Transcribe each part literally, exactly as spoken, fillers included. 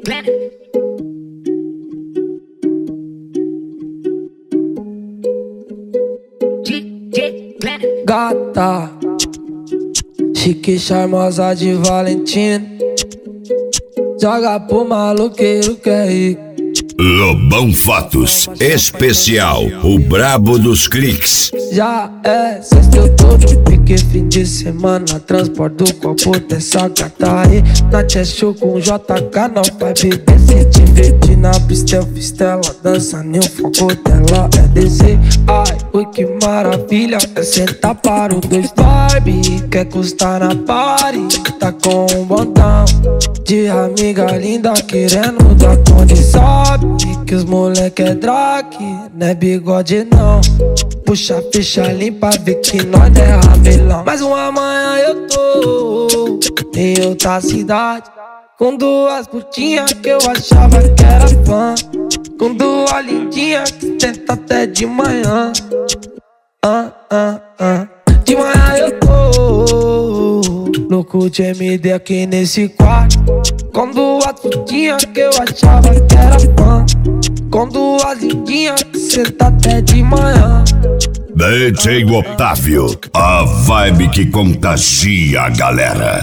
Gata, chique, charmosa de Valentino, joga pro maloqueiro que é rico. Lobão Fotos Especial, o brabo dos cliques. Já é sexta, eu tô de pique, fim de semana, transporte do copo dessa gata aí. Na show com J K, não vai beber, se divertir na pista, eu fiz tela, dança, nem o foco dela é descer. Ai, ui, que maravilha, é sentar para o dois Barbie, quer custar na party, tá com um botão de amiga linda querendo dar conta. Sabe que os moleque é drag, não é bigode não. Puxa a ficha limpa, vê que nós é ramelão. Mas uma manhã eu tô em outra cidade, com duas putinhas que eu achava que era fã, com duas lindinhas que tenta até de manhã. Ah, ah, ah. De manhã eu tô louco de M D aqui nesse quarto, com duas putinhas que eu achava que era fã, com duas lindinhas que senta até de manhã. D J Otávio, a vibe que contagia a galera.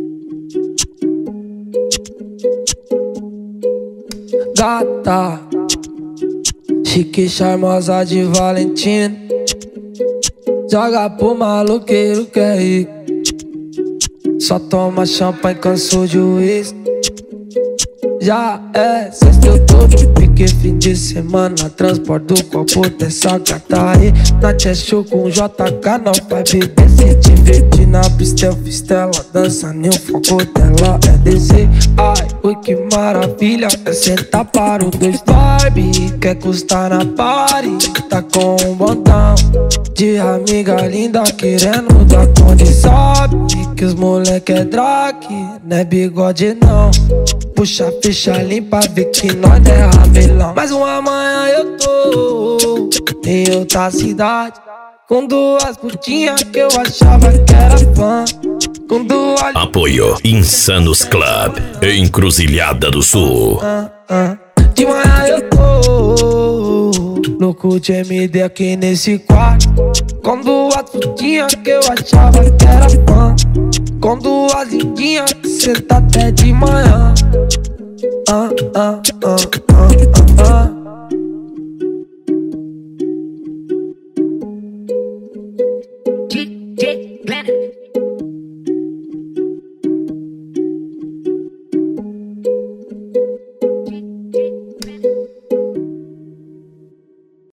Gata, chique, charmosa de Valentino, joga pro maloqueiro que é rico. Só toma champanhe, cansou de uísque. Já é sexta, eu tô de pique, fim de semana, transporte do copo dessa gata aí. Na show com J K, não vai beber, se divertir na pista, eu fiz tela, dança, nem o foco dela é descer. Ai, ui, que maravilha, é sentar para o dois Barbie, quer custar na party, tá com um botão de amiga linda querendo dar conta. Sabe que os moleque é drag, não é bigode não. Puxa a ficha limpa, vê que nós é ramelão. Mas uma manhã eu tô em outra cidade, com duas putinhas que eu achava que era fã, com duas... Apoio Insanos Club, Encruzilhada do Sul. ah, ah. De manhã eu tô louco de M D aqui nesse quarto, com duas putinhas que eu achava que era fã, com duas lindinhas que senta até de manhã. Ah, ah, ah, ah, ah, ah.